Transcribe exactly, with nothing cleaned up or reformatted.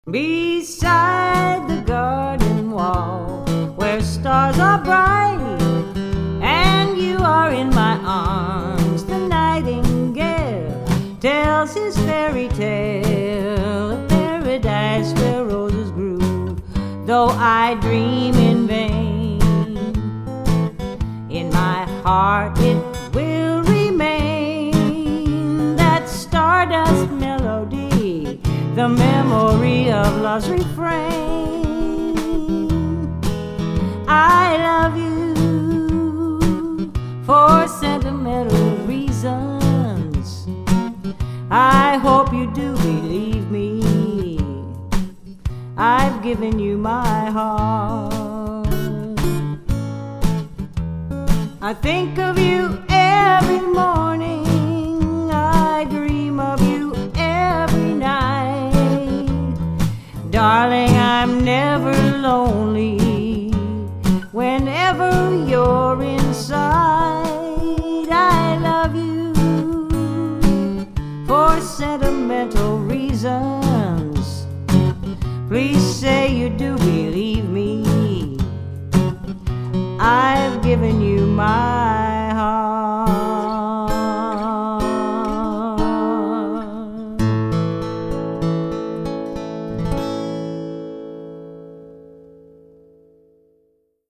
Beside the garden wall, where stars are bright, and you are in my arms, the nightingale tells his fairy tale of paradise where roses grew, though I dream in vain. In my heart it will remain, that stardust melody, the memory of love's refrain. I love you for sentimental reasons. I hope you do believe me. I've given you my heart. I think of you every morning, I dream of you every night. Darling, I'm never lonely whenever you're inside. I love you for sentimental reasons. Please say you do believe me. I've given you my